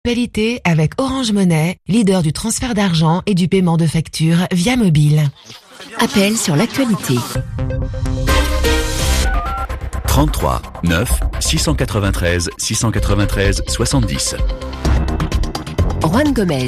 Actualité avec Orange Money, leader du transfert d'argent et du paiement de factures via mobile. Appel sur l'actualité. 33 9 693 693 70. Juan Gomez.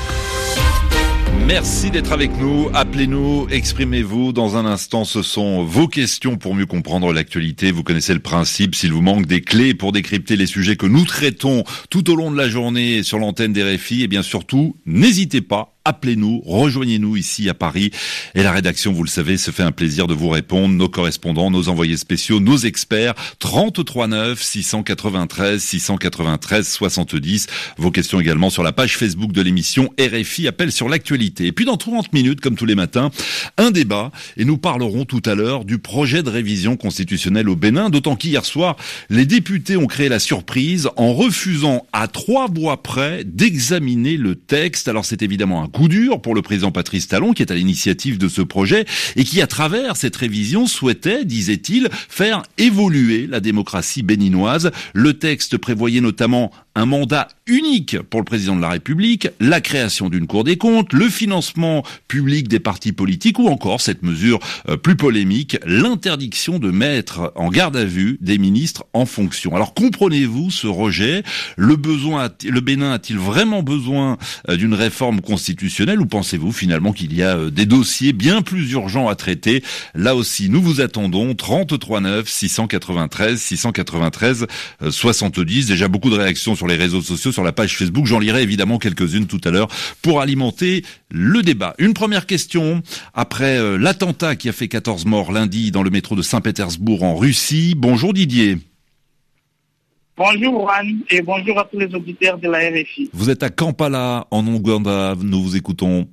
Merci d'être avec nous. Appelez-nous, exprimez-vous. Dans un instant, ce sont vos questions pour mieux comprendre l'actualité. Vous connaissez le principe. S'il vous manque des clés pour décrypter les sujets que nous traitons tout au long de la journée sur l'antenne des RFI, et bien surtout, n'hésitez pas. Appelez-nous, rejoignez-nous ici à Paris. Et la rédaction, vous le savez, se fait un plaisir de vous répondre. Nos correspondants, nos envoyés spéciaux, nos experts. 33 9 693 693 70. Vos questions également sur la page Facebook de l'émission RFI Appel sur l'actualité. Et puis dans 30 minutes, comme tous les matins, un débat. Et nous parlerons tout à l'heure du projet de révision constitutionnelle au Bénin. D'autant qu'hier soir, les députés ont créé la surprise en refusant à 3 voix près d'examiner le texte. Alors c'est évidemment un coup dur pour le président Patrice Talon qui est à l'initiative de ce projet et qui, à travers cette révision, souhaitait, disait-il, faire évoluer la démocratie béninoise. Le texte prévoyait notamment un mandat unique pour le président de la République, la création d'une Cour des comptes, le financement public des partis politiques ou encore cette mesure plus polémique, l'interdiction de mettre en garde à vue des ministres en fonction. Alors comprenez-vous ce rejet ? Le Bénin a-t-il vraiment besoin d'une réforme constitutionnelle ou pensez-vous finalement qu'il y a des dossiers bien plus urgents à traiter ? Là aussi, nous vous attendons. 33 9 693 693 70. Déjà beaucoup de réactions sur les réseaux sociaux, sur la page Facebook. J'en lirai évidemment quelques-unes tout à l'heure pour alimenter le débat. Une première question. Après l'attentat qui a fait 14 morts lundi dans le métro de Saint-Pétersbourg en Russie. Bonjour Didier. Bonjour Juan et bonjour à tous les auditeurs de la RFI. Vous êtes à Kampala en Ouganda. Nous vous écoutons.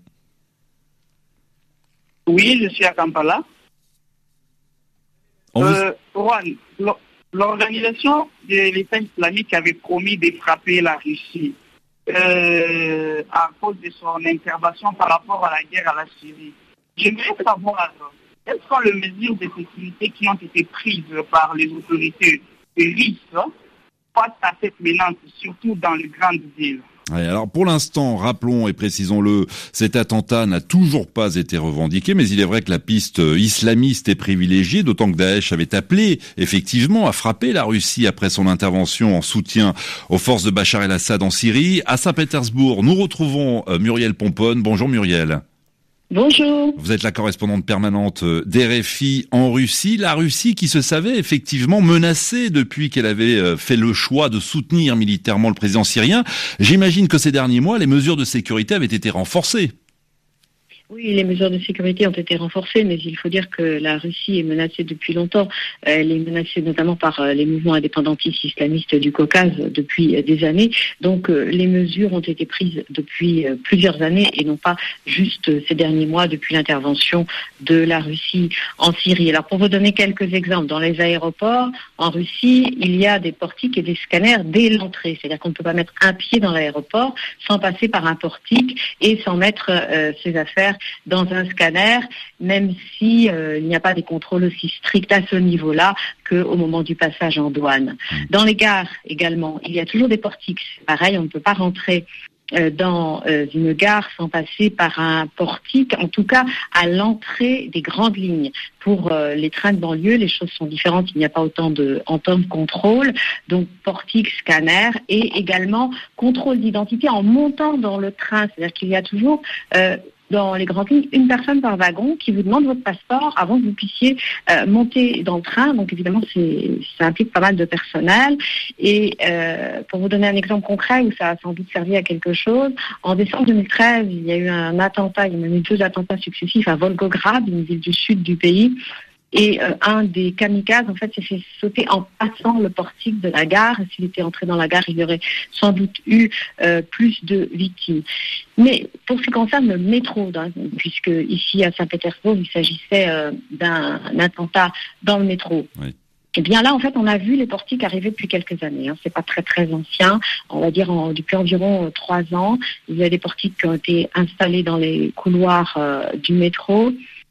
Oui, je suis à Kampala. Juan, l'organisation de l'État islamique avait promis de frapper la Russie à cause de son intervention par rapport à la guerre à la Syrie. J'aimerais savoir quelles sont les mesures de sécurité qui ont été prises par les autorités russes face à cette menace, surtout dans les grandes villes. Ouais, alors pour l'instant, rappelons et précisons-le, cet attentat n'a toujours pas été revendiqué, mais il est vrai que la piste islamiste est privilégiée, d'autant que Daesh avait appelé effectivement à frapper la Russie après son intervention en soutien aux forces de Bachar el-Assad en Syrie. À Saint-Pétersbourg, nous retrouvons Muriel Pomponne. Bonjour Muriel. Bonjour. Vous êtes la correspondante permanente d'RFI en Russie. La Russie qui se savait effectivement menacée depuis qu'elle avait fait le choix de soutenir militairement le président syrien. J'imagine que ces derniers mois, les mesures de sécurité avaient été renforcées. Oui, les mesures de sécurité ont été renforcées, mais il faut dire que la Russie est menacée depuis longtemps. Elle est menacée notamment par les mouvements indépendantistes islamistes du Caucase depuis des années. Donc les mesures ont été prises depuis plusieurs années et non pas juste ces derniers mois depuis l'intervention de la Russie en Syrie. Alors pour vous donner quelques exemples, dans les aéroports en Russie, il y a des portiques et des scanners dès l'entrée. C'est-à-dire qu'on ne peut pas mettre un pied dans l'aéroport sans passer par un portique et sans mettre ses affaires dans un scanner, même si il n'y a pas des contrôles aussi stricts à ce niveau-là qu'au moment du passage en douane. Dans les gares également, il y a toujours des portiques. C'est pareil, on ne peut pas rentrer dans une gare sans passer par un portique, en tout cas à l'entrée des grandes lignes. Pour les trains de banlieue, les choses sont différentes, il n'y a pas autant de contrôle, donc portique, scanner et également contrôle d'identité en montant dans le train, c'est-à-dire qu'il y a toujours dans les grandes lignes, une personne par wagon qui vous demande votre passeport avant que vous puissiez monter dans le train. Donc évidemment, ça implique pas mal de personnel. Et pour vous donner un exemple concret où ça a sans doute servi à quelque chose, en décembre 2013, il y a eu un attentat, il y a eu 2 attentats successifs à Volgograd, une ville du sud du pays. Et un des kamikazes, en fait, s'est fait sauter en passant le portique de la gare. S'il était entré dans la gare, il y aurait sans doute eu plus de victimes. Mais pour ce qui concerne le métro, puisque ici à Saint-Pétersbourg, il s'agissait d'un attentat dans le métro. Oui. Eh bien là, en fait, on a vu les portiques arriver depuis quelques années. C'est pas très très ancien. On va dire depuis environ 3 ans. Il y a des portiques qui ont été installés dans les couloirs du métro.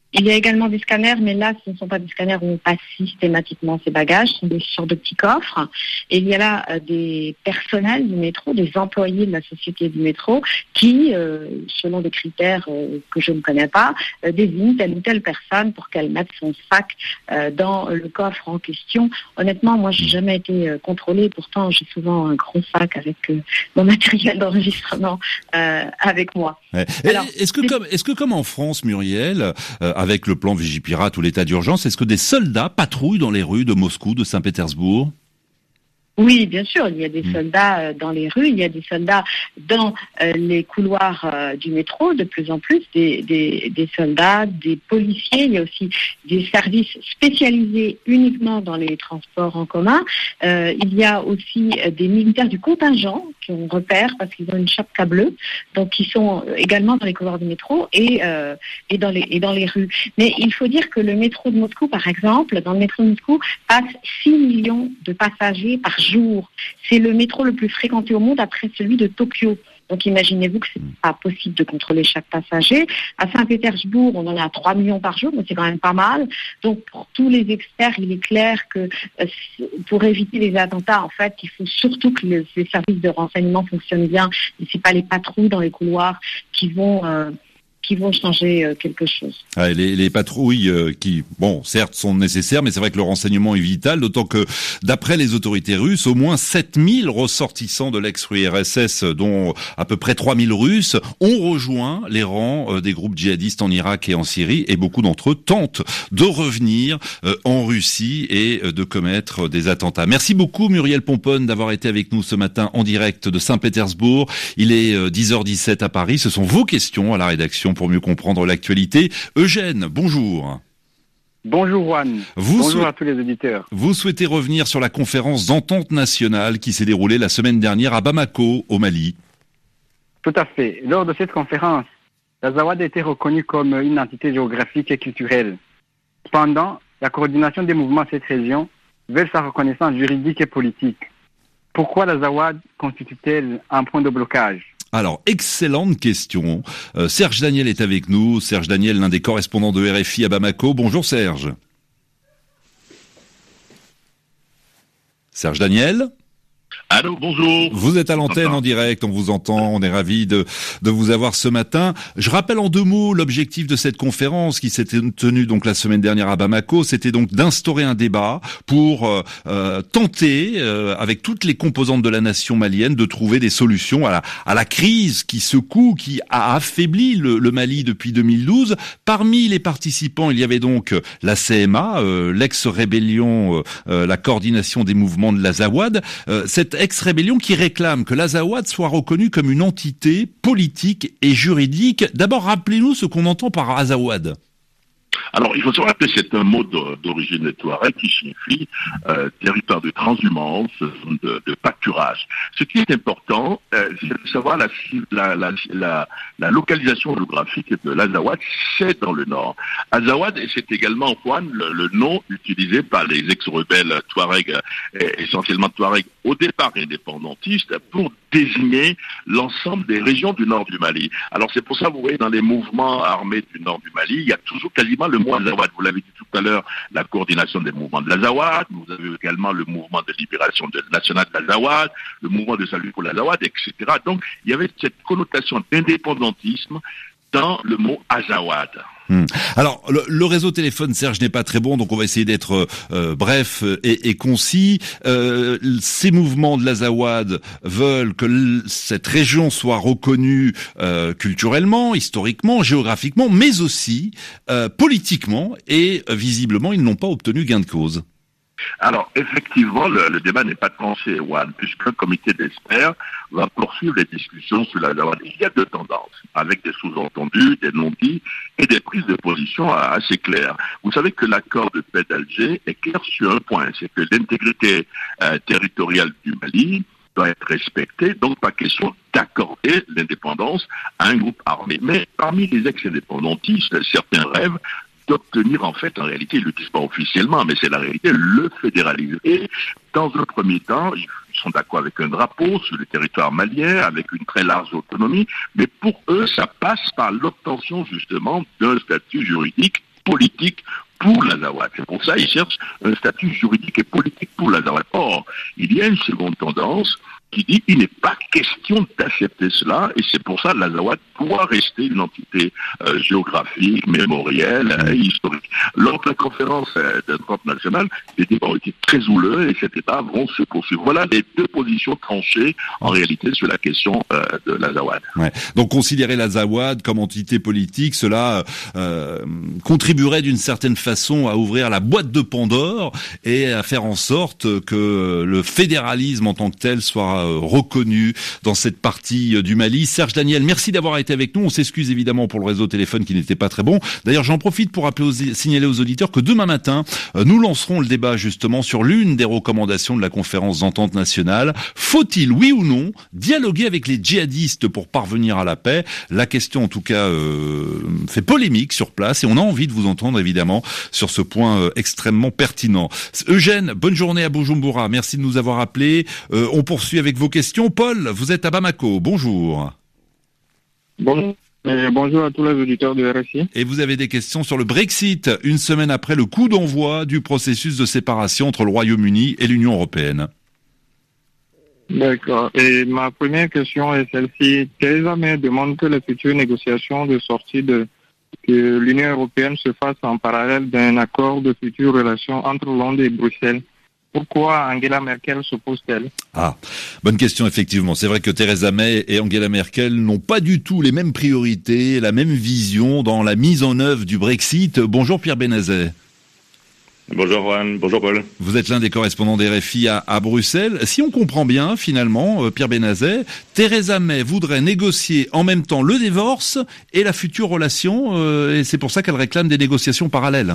Il y a également des scanners, mais là, ce ne sont pas des scanners où on passe systématiquement ses bagages, ce sont des sortes de petits coffres. Et il y a là des personnels du métro, des employés de la société du métro, qui, selon des critères que je ne connais pas, désignent telle ou telle personne pour qu'elle mette son sac dans le coffre en question. Honnêtement, moi, j'ai jamais été contrôlée. Pourtant, j'ai souvent un gros sac avec mon matériel d'enregistrement avec moi. Ouais. Alors, est-ce que comme en France, Muriel, avec le plan Vigipirate ou l'état d'urgence, est-ce que des soldats patrouillent dans les rues de Moscou, de Saint-Pétersbourg ? Oui, bien sûr, il y a des soldats dans les rues, il y a des soldats dans les couloirs du métro, de plus en plus, des soldats, des policiers, il y a aussi des services spécialisés uniquement dans les transports en commun. Il y a aussi des militaires du contingent qui ont repère parce qu'ils ont une chapka bleue, donc qui sont également dans les couloirs du métro et dans les rues. Mais il faut dire que le métro de Moscou, par exemple, dans le métro de Moscou, passe 6 millions de passagers par jour. C'est le métro le plus fréquenté au monde après celui de Tokyo. Donc imaginez-vous que c'est pas possible de contrôler chaque passager. À Saint-Pétersbourg, on en a 3 millions par jour, mais c'est quand même pas mal. Donc pour tous les experts, il est clair que pour éviter les attentats, en fait, il faut surtout que les services de renseignement fonctionnent bien. Et c'est pas les patrouilles dans les couloirs qui vont changer quelque chose. Ouais, les patrouilles qui, bon, certes sont nécessaires, mais c'est vrai que le renseignement est vital, d'autant que, d'après les autorités russes, au moins 7000 ressortissants de l'ex-URSS, dont à peu près 3000 Russes, ont rejoint les rangs des groupes djihadistes en Irak et en Syrie, et beaucoup d'entre eux tentent de revenir en Russie et de commettre des attentats. Merci beaucoup Muriel Pomponne d'avoir été avec nous ce matin en direct de Saint-Pétersbourg. Il est 10h17 à Paris. Ce sont vos questions à la rédaction pour mieux comprendre l'actualité. Eugène, bonjour. Bonjour Juan. Bonjour à tous les auditeurs. Vous souhaitez revenir sur la conférence d'entente nationale qui s'est déroulée la semaine dernière à Bamako, au Mali. Tout à fait. Lors de cette conférence, l'Azawad a été reconnue comme une entité géographique et culturelle. Cependant, la coordination des mouvements de cette région veut sa reconnaissance juridique et politique. Pourquoi l'Azawad constitue-t-elle un point de blocage ? Alors, excellente question. Serge Daniel est avec nous. Serge Daniel, l'un des correspondants de RFI à Bamako. Bonjour Serge. Serge Daniel ? Allô, bonjour. Vous êtes à l'antenne en direct, on vous entend, on est ravis de vous avoir ce matin. Je rappelle en 2 mots l'objectif de cette conférence qui s'était tenue donc la semaine dernière à Bamako, c'était donc d'instaurer un débat pour tenter, avec toutes les composantes de la nation malienne, de trouver des solutions à la crise qui secoue, qui a affaibli le Mali depuis 2012. Parmi les participants, il y avait donc la CMA, l'ex-rébellion, la coordination des mouvements de l'Azawad, cette ex-rébellion qui réclame que l'Azawad soit reconnue comme une entité politique et juridique. D'abord, rappelez-nous ce qu'on entend par Azawad. Alors, il faut se rappeler, c'est un mot d'origine touareg qui signifie territoire de transhumance, de pâturage. Ce qui est important, c'est de savoir la localisation géographique de l'Azawad, c'est dans le nord. Azawad, c'est également, Juan, le nom utilisé par les ex-rebelles touareg, essentiellement touareg au départ indépendantistes, pour désigner l'ensemble des régions du nord du Mali. Alors c'est pour ça, vous voyez, dans les mouvements armés du nord du Mali, il y a toujours quasiment le mot Azawad. Vous l'avez dit tout à l'heure, la coordination des mouvements de l'Azawad, vous avez également le mouvement de libération nationale de l'Azawad, le mouvement de salut pour l'Azawad, etc. Donc il y avait cette connotation d'indépendantisme dans le mot Azawad. Alors, le réseau téléphone, Serge, n'est pas très bon, donc on va essayer d'être bref et concis. Ces mouvements de l'Azawad veulent que cette région soit reconnue culturellement, historiquement, géographiquement, mais aussi politiquement, et visiblement, ils n'ont pas obtenu gain de cause. Alors, effectivement, le débat n'est pas tranché, Juan, puisqu'un comité d'experts va poursuivre les discussions sur l'Azawad. Il y a 2 tendances, avec des sous-entendus, des non-dits et des prises de position assez claires. Vous savez que l'accord de paix d'Alger est clair sur un point, c'est que l'intégrité territoriale du Mali doit être respectée, donc pas question d'accorder l'indépendance à un groupe armé. Mais parmi les ex-indépendantistes, certains rêvent d'obtenir, en fait, en réalité, ils ne le disent pas officiellement, mais c'est la réalité, le fédéralisme. Et dans un premier temps, ils sont d'accord avec un drapeau sur le territoire malien, avec une très large autonomie, mais pour eux, ça passe par l'obtention, justement, d'un statut juridique politique pour l'Azawad. C'est pour ça qu'ils cherchent un statut juridique et politique pour l'Azawad. Or, il y a une seconde tendance qui dit qu'il n'est pas question d'accepter cela, et c'est pour ça que l'Azawad doit rester une entité géographique, mémorielle, historique. Lors de la conférence d'Europe nationale, les débats ont été très houleux et ces débats vont se poursuivre. Voilà les deux positions tranchées en réalité sur la question de l'Azawad. Ouais. Donc considérer l'Azawad comme entité politique, cela contribuerait d'une certaine façon à ouvrir la boîte de Pandore et à faire en sorte que le fédéralisme en tant que tel soit reconnu dans cette partie du Mali. Serge Daniel, merci d'avoir été avec nous. On s'excuse évidemment pour le réseau téléphone qui n'était pas très bon. D'ailleurs, j'en profite pour signaler aux auditeurs que demain matin, nous lancerons le débat justement sur l'une des recommandations de la conférence d'entente nationale. Faut-il, oui ou non, dialoguer avec les djihadistes pour parvenir à la paix? La question, en tout cas, fait polémique sur place et on a envie de vous entendre évidemment sur ce point extrêmement pertinent. Eugène, bonne journée à Bujumbura. Merci de nous avoir appelés. On poursuit avec vos questions. Paul, vous êtes à Bamako. Bonjour. Bonjour. Bonjour à tous les auditeurs de RFI. Et vous avez des questions sur le Brexit, une semaine après le coup d'envoi du processus de séparation entre le Royaume-Uni et l'Union européenne. D'accord. Et ma première question est celle-ci. Theresa May demande que les futures négociations de sortie de l'Union européenne se fassent en parallèle d'un accord de futures relations entre Londres et Bruxelles. Pourquoi Angela Merkel s'oppose-t-elle? Ah, bonne question effectivement. C'est vrai que Theresa May et Angela Merkel n'ont pas du tout les mêmes priorités, la même vision dans la mise en œuvre du Brexit. Bonjour Pierre Benazet. Bonjour Juan, bonjour Paul. Vous êtes l'un des correspondants des RFI à Bruxelles. Si on comprend bien, finalement, Pierre Benazet, Theresa May voudrait négocier en même temps le divorce et la future relation, et c'est pour ça qu'elle réclame des négociations parallèles.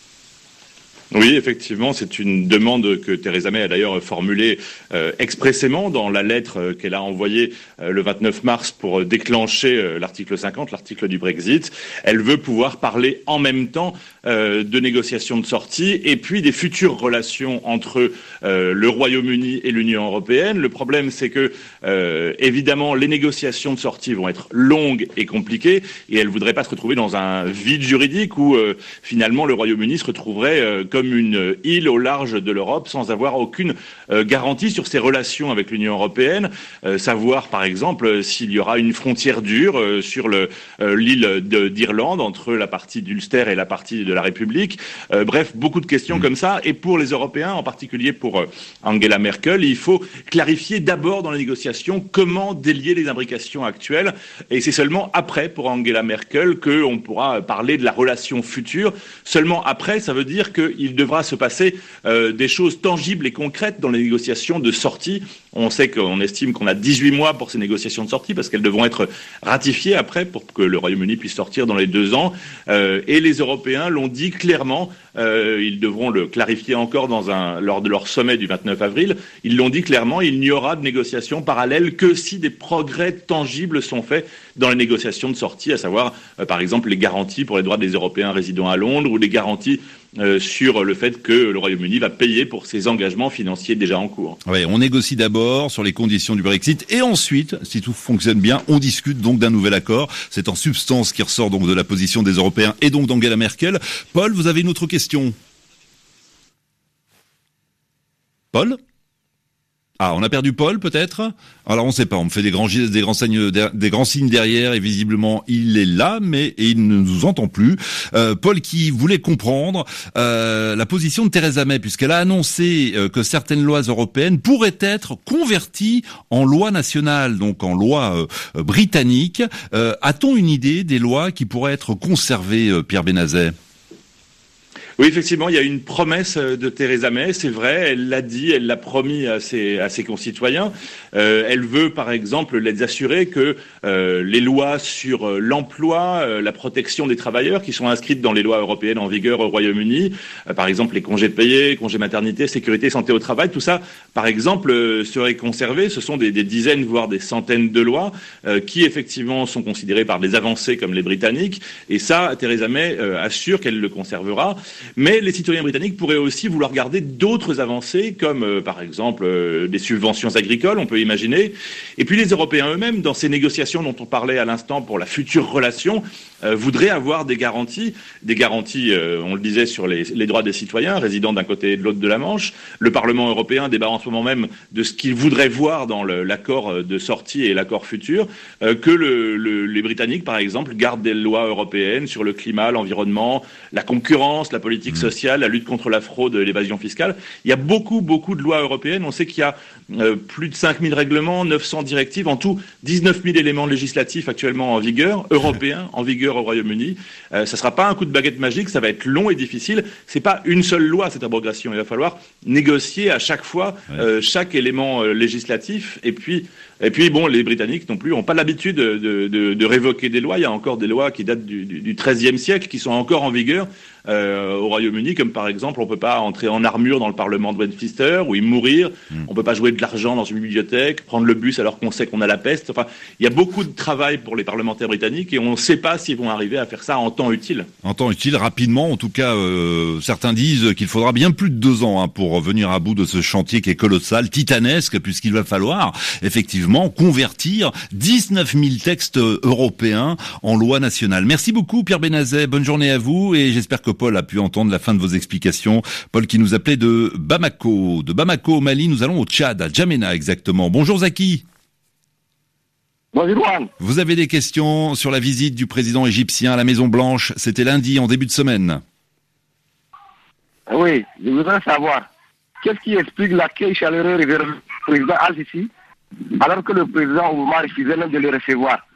Oui, effectivement, c'est une demande que Theresa May a d'ailleurs formulée expressément dans la lettre qu'elle a envoyée le 29 mars pour déclencher l'article 50, l'article du Brexit. Elle veut pouvoir parler en même temps de négociations de sortie et puis des futures relations entre le Royaume-Uni et l'Union européenne. Le problème, c'est que évidemment, les négociations de sortie vont être longues et compliquées et elle voudrait pas se retrouver dans un vide juridique où finalement le Royaume-Uni se retrouverait comme une île au large de l'Europe sans avoir aucune garantie sur ses relations avec l'Union européenne, savoir par exemple s'il y aura une frontière dure sur l'île d'Irlande entre la partie d'Ulster et la partie de la République. Bref, beaucoup de questions comme ça. Et pour les Européens, en particulier pour Angela Merkel, il faut clarifier d'abord dans les négociations comment délier les imbrications actuelles. Et c'est seulement après, pour Angela Merkel, qu'on pourra parler de la relation future. Seulement après, ça veut dire qu'il devra se passer des choses tangibles et concrètes dans les négociations de sortie. On sait qu'on estime qu'on a 18 mois pour ces négociations de sortie parce qu'elles devront être ratifiées après pour que le Royaume-Uni puisse sortir dans les 2 ans. Et les Européens l'ont dit clairement, ils devront le clarifier encore lors de leur sommet du 29 avril, ils l'ont dit clairement, il n'y aura de négociations parallèles que si des progrès tangibles sont faits dans les négociations de sortie, à savoir par exemple les garanties pour les droits des Européens résidant à Londres ou les garanties sur le fait que le Royaume-Uni va payer pour ses engagements financiers déjà en cours. Oui, on négocie d'abord sur les conditions du Brexit et ensuite, si tout fonctionne bien, on discute donc d'un nouvel accord. C'est en substance qui ressort donc de la position des Européens et donc d'Angela Merkel. Paul, vous avez une autre question? Paul? Ah, on a perdu Paul, peut-être? Alors, on ne sait pas. On me fait des grands signes derrière, et visiblement, il est là, mais il ne nous entend plus. Paul qui voulait comprendre la position de Theresa May, puisqu'elle a annoncé que certaines lois européennes pourraient être converties en loi nationale, donc en loi britannique. A-t-on une idée des lois qui pourraient être conservées, Pierre Benazet? Oui, effectivement, il y a une promesse de Theresa May, c'est vrai, elle l'a dit, elle l'a promis à ses concitoyens. Elle veut, par exemple, les assurer que les lois sur l'emploi, la protection des travailleurs, qui sont inscrites dans les lois européennes en vigueur au Royaume-Uni, par exemple les congés payés, congés maternité, sécurité, santé au travail, tout ça, par exemple, serait conservé. Ce sont des dizaines, voire des centaines de lois qui, effectivement, sont considérées par des avancées comme les Britanniques. Et ça, Theresa May assure qu'elle le conservera. Mais les citoyens britanniques pourraient aussi vouloir garder d'autres avancées, comme par exemple des subventions agricoles, on peut imaginer. Et puis les Européens eux-mêmes, dans ces négociations dont on parlait à l'instant pour la future relation, voudraient avoir des garanties, on le disait, sur les droits des citoyens résidant d'un côté et de l'autre de la Manche. Le Parlement européen débat en ce moment même de ce qu'il voudrait voir dans l'accord de sortie et l'accord futur, que les Britanniques, par exemple, gardent des lois européennes sur le climat, l'environnement, la concurrence, la politique sociale, la lutte contre la fraude et l'évasion fiscale. Il y a beaucoup de lois européennes. On sait qu'il y a plus de 5000 règlements, 900 directives, en tout 19 000 éléments législatifs actuellement en vigueur, européens en vigueur au Royaume-Uni. Ça sera pas un coup de baguette magique, ça va être long et difficile. C'est pas une seule loi, cette abrogation. Il va falloir négocier à chaque fois chaque élément législatif. Et puis bon, les Britanniques non plus n'ont pas l'habitude de révoquer des lois. Il y a encore des lois qui datent du XIIIe siècle qui sont encore en vigueur au Royaume-Uni, comme par exemple, on peut pas entrer en armure dans le Parlement de Westminster ou y mourir. On peut pas jouer de l'argent dans une bibliothèque, prendre le bus alors qu'on sait qu'on a la peste. Enfin, il y a beaucoup de travail pour les parlementaires britanniques et on ne sait pas s'ils vont arriver à faire ça en temps utile. En temps utile, rapidement. En tout cas, certains disent qu'il faudra bien plus de 2 ans pour venir à bout de ce chantier qui est colossal, titanesque, puisqu'il va falloir effectivement convertir 19 000 textes européens en loi nationale. Merci beaucoup Pierre Benazet, bonne journée à vous et j'espère que Paul a pu entendre la fin de vos explications. Paul qui nous appelait de Bamako. De Bamako au Mali, nous allons au Tchad, à Djamena exactement. Bonjour Zaki. Bonjour Juan. Vous avez des questions sur la visite du président égyptien à la Maison Blanche. C'était lundi en début de semaine. Oui, je voudrais savoir qu'est-ce qui explique l'accueil chaleureux vers le président Al-Sisi alors que le président Obama refusait même de le recevoir.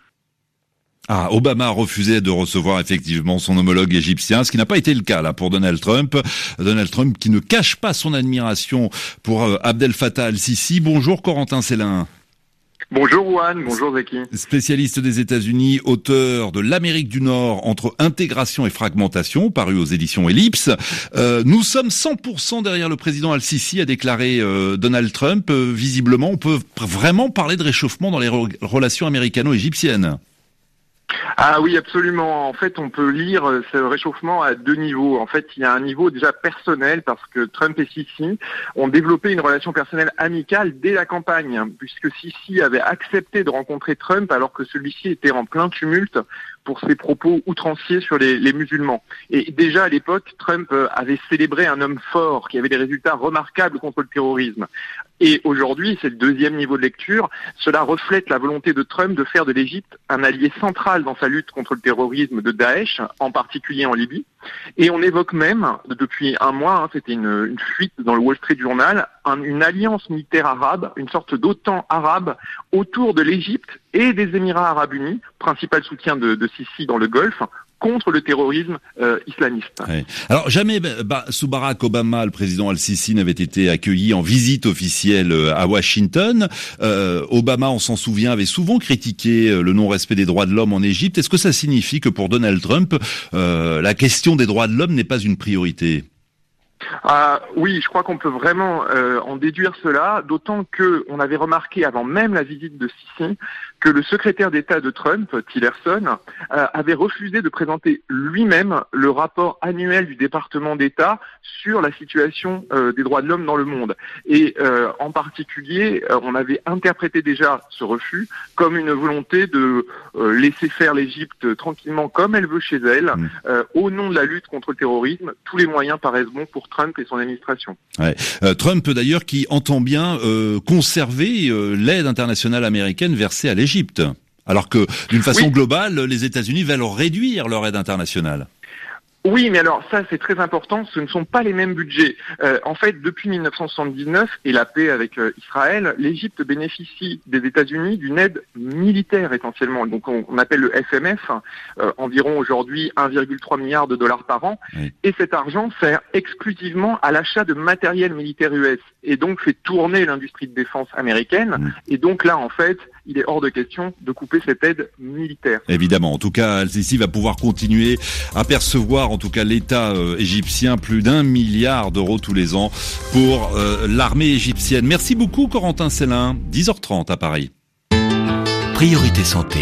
Obama refusait de recevoir effectivement son homologue égyptien, ce qui n'a pas été le cas là pour Donald Trump. Donald Trump qui ne cache pas son admiration pour Abdel Fattah al-Sisi. Bonjour Corentin Célin. Bonjour Juan, bonjour Zeki. Spécialiste des États-Unis, auteur de l'Amérique du Nord entre intégration et fragmentation, paru aux éditions Ellipse. Nous sommes 100% derrière le président al-Sisi, a déclaré Donald Trump. Visiblement, on peut vraiment parler de réchauffement dans les relations américano-égyptiennes. Ah oui, absolument. En fait, on peut lire ce réchauffement à 2 niveaux. En fait, il y a un niveau déjà personnel parce que Trump et Sisi ont développé une relation personnelle amicale dès la campagne, puisque Sisi avait accepté de rencontrer Trump alors que celui-ci était en plein tumulte pour ses propos outranciers sur les musulmans. Et déjà à l'époque, Trump avait célébré un homme fort qui avait des résultats remarquables contre le terrorisme. Et aujourd'hui, c'est le 2e niveau de lecture, cela reflète la volonté de Trump de faire de l'Égypte un allié central dans sa lutte contre le terrorisme de Daesh, en particulier en Libye. Et on évoque même, depuis un mois, c'était une fuite dans le Wall Street Journal, une alliance militaire arabe, une sorte d'OTAN arabe autour de l'Égypte et des Émirats arabes unis, principal soutien de Sisi dans le Golfe, contre le terrorisme islamiste. Ouais. Alors jamais sous Barack Obama, le président al-Sisi n'avait été accueilli en visite officielle à Washington. Obama, on s'en souvient, avait souvent critiqué le non-respect des droits de l'homme en Égypte. Est-ce que ça signifie que pour Donald Trump, la question des droits de l'homme n'est pas une priorité ? Oui, je crois qu'on peut vraiment en déduire cela, d'autant que on avait remarqué avant même la visite de Sisi que le secrétaire d'État de Trump, Tillerson, avait refusé de présenter lui-même le rapport annuel du département d'État sur la situation des droits de l'homme dans le monde. Et en particulier, on avait interprété déjà ce refus comme une volonté de laisser faire l'Égypte tranquillement comme elle veut chez elle, au nom de la lutte contre le terrorisme. Tous les moyens paraissent bons pour Trump et son administration. Ouais. Trump d'ailleurs qui entend bien conserver l'aide internationale américaine versée à l'Égypte, alors que d'une façon globale, les États-Unis veulent réduire leur aide internationale. Oui, mais alors ça c'est très important, ce ne sont pas les mêmes budgets. En fait, depuis 1979 et la paix avec Israël, l'Égypte bénéficie des États-Unis d'une aide militaire essentiellement. Donc on appelle le FMF, environ aujourd'hui 1,3 milliard de dollars par an. Oui. Et cet argent sert exclusivement à l'achat de matériel militaire US et donc fait tourner l'industrie de défense américaine. Et donc là, en fait, il est hors de question de couper cette aide militaire. Évidemment. En tout cas, Al-Sisi va pouvoir continuer à percevoir, en tout cas l'État égyptien, plus d'1 milliard d'euros tous les ans pour l'armée égyptienne. Merci beaucoup Corentin Célin, 10h30 à Paris. Priorité santé.